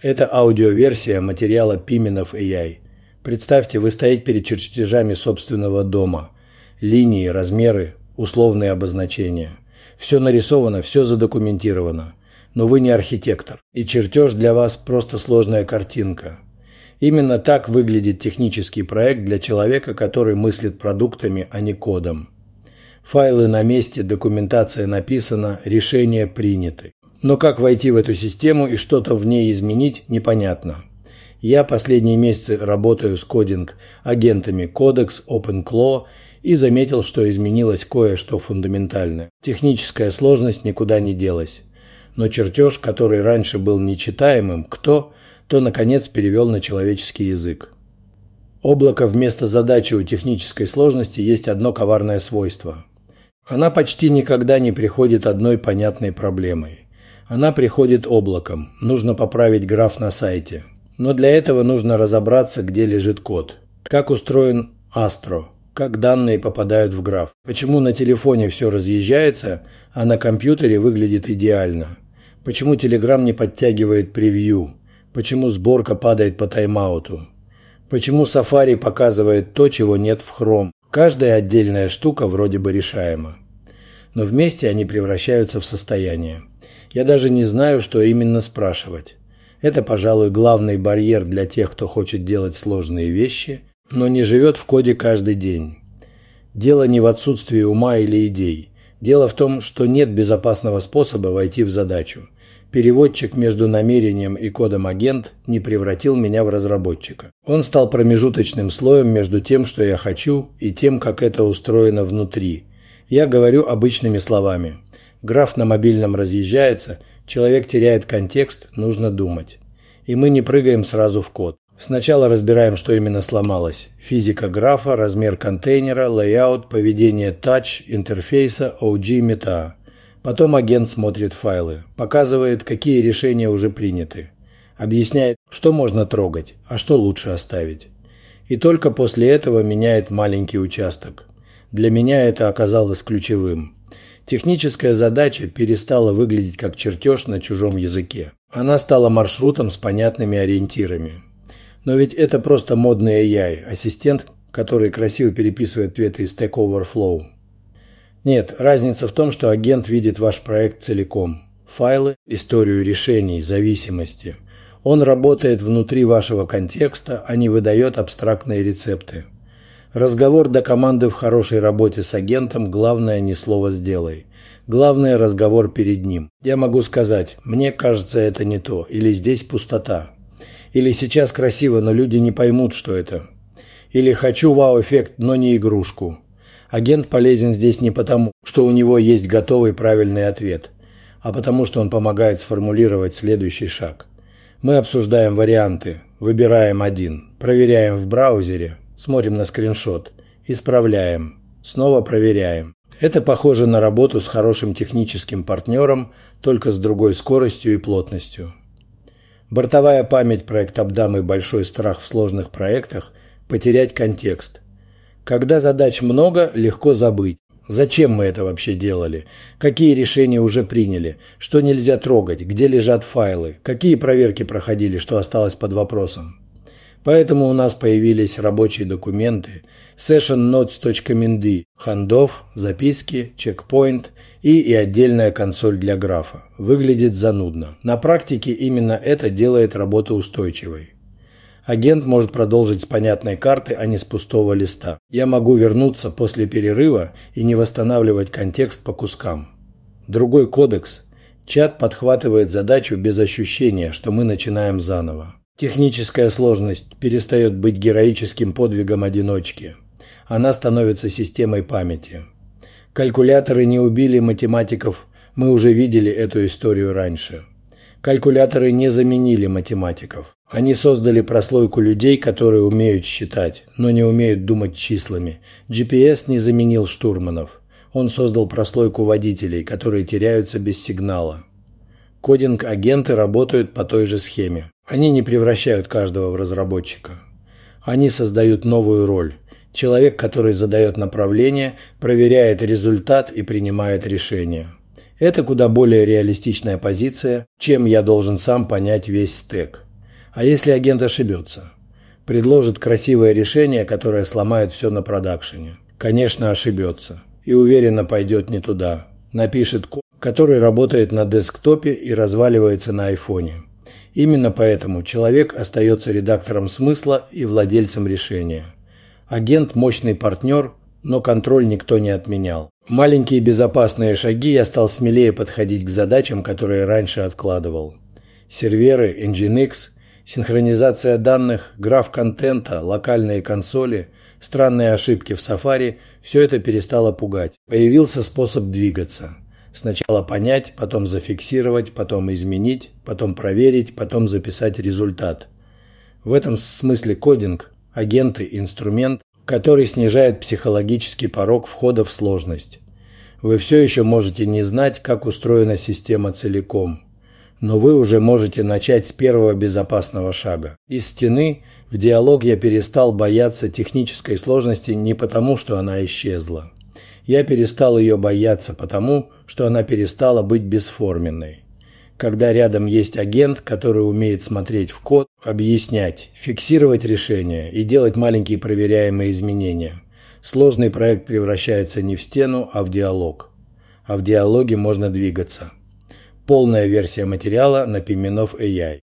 Это аудиоверсия материала Pimenov AI. Представьте, вы стоите перед чертежами собственного дома. Линии, размеры, условные обозначения. Все нарисовано, все задокументировано. Но вы не архитектор. И чертеж для вас просто сложная картинка. Именно так выглядит технический проект для человека, который мыслит продуктами, а не кодом. Файлы на месте, документация написана, решения приняты. Но как войти в эту систему и что-то в ней изменить, непонятно. Я последние месяцы работаю с кодинг-агентами Codex, OpenClaw и заметил, что изменилось кое-что фундаментальное. Техническая сложность никуда не делась. Но чертеж, который раньше был нечитаемым, то наконец перевел на человеческий язык. Облако вместо задачи у технической сложности есть одно коварное свойство. Она почти никогда не приходит одной понятной проблемой. Она приходит облаком, нужно поправить граф на сайте. Но для этого нужно разобраться, где лежит код. Как устроен Astro, как данные попадают в граф. Почему на телефоне все разъезжается, а на компьютере выглядит идеально. Почему Telegram не подтягивает превью. Почему сборка падает по тайм-ауту. Почему Safari показывает то, чего нет в Chrome. Каждая отдельная штука вроде бы решаема. Но вместе они превращаются в состояние. Я даже не знаю, что именно спрашивать. Это, пожалуй, главный барьер для тех, кто хочет делать сложные вещи, но не живет в коде каждый день. Дело не в отсутствии ума или идей. Дело в том, что нет безопасного способа войти в задачу. Переводчик между намерением и кодом агент не превратил меня в разработчика. Он стал промежуточным слоем между тем, что я хочу, и тем, как это устроено внутри. Я говорю обычными словами. Граф на мобильном разъезжается, человек теряет контекст, нужно думать. И мы не прыгаем сразу в код. Сначала разбираем, что именно сломалось. Физика графа, размер контейнера, лейаут, поведение тач, интерфейса, OG, мета. Потом агент смотрит файлы, показывает, какие решения уже приняты. Объясняет, что можно трогать, а что лучше оставить. И только после этого меняет маленький участок. Для меня это оказалось ключевым. Техническая задача перестала выглядеть как чертеж на чужом языке. Она стала маршрутом с понятными ориентирами. Но ведь это просто модный AI, ассистент, который красиво переписывает ответы из Stack Overflow. Нет, разница в том, что агент видит ваш проект целиком. Файлы, историю решений, зависимости. Он работает внутри вашего контекста, а не выдает абстрактные рецепты. Разговор до команды в хорошей работе с агентом, главное не слово «сделай». Главное разговор перед ним. Я могу сказать, мне кажется это не то, или здесь пустота. Или сейчас красиво, но люди не поймут, что это. Или хочу вау-эффект, но не игрушку. Агент полезен здесь не потому, что у него есть готовый правильный ответ, а потому что он помогает сформулировать следующий шаг. Мы обсуждаем варианты, выбираем один, проверяем в браузере, смотрим на скриншот, исправляем, снова проверяем. Это похоже на работу с хорошим техническим партнером, только с другой скоростью и плотностью. Бортовая память проект-абдамы большой страх в сложных проектах – потерять контекст. Когда задач много, легко забыть. Зачем мы это вообще делали? Какие решения уже приняли? Что нельзя трогать? Где лежат файлы? Какие проверки проходили, что осталось под вопросом? Поэтому у нас появились рабочие документы, sessionnotes.md, хандов, записки, чекпоинт и отдельная консоль для графа. Выглядит занудно. На практике именно это делает работу устойчивой. Агент может продолжить с понятной карты, а не с пустого листа. Я могу вернуться после перерыва и не восстанавливать контекст по кускам. Другой кодекс. Чат подхватывает задачу без ощущения, что мы начинаем заново. Техническая сложность перестает быть героическим подвигом одиночки. Она становится системой памяти. Калькуляторы не убили математиков, мы уже видели эту историю раньше. Калькуляторы не заменили математиков. Они создали прослойку людей, которые умеют считать, но не умеют думать числами. GPS не заменил штурманов. Он создал прослойку водителей, которые теряются без сигнала. Кодинг-агенты работают по той же схеме. Они не превращают каждого в разработчика. Они создают новую роль. Человек, который задает направление, проверяет результат и принимает решение. Это куда более реалистичная позиция, чем я должен сам понять весь стэк. А если агент ошибется? Предложит красивое решение, которое сломает все на продакшене. Конечно, ошибется. И уверенно пойдет не туда. Напишет код, который работает на десктопе и разваливается на айфоне. Именно поэтому человек остается редактором смысла и владельцем решения. Агент – мощный партнер, но контроль никто не отменял. Маленькие безопасные шаги я стал смелее подходить к задачам, которые раньше откладывал. Серверы, Nginx, синхронизация данных, граф контента, локальные консоли, странные ошибки в Safari – все это перестало пугать. Появился способ двигаться. Сначала понять, потом зафиксировать, потом изменить, потом проверить, потом записать результат. В этом смысле кодинг – агенты, инструмент, который снижает психологический порог входа в сложность. Вы все еще можете не знать, как устроена система целиком, но вы уже можете начать с первого безопасного шага. Из стены в диалог я перестал бояться технической сложности не потому, что она исчезла. Я перестал ее бояться потому, что она перестала быть бесформенной. Когда рядом есть агент, который умеет смотреть в код, объяснять, фиксировать решения и делать маленькие проверяемые изменения, сложный проект превращается не в стену, а в диалог. А в диалоге можно двигаться. Полная версия материала на Pimenov AI.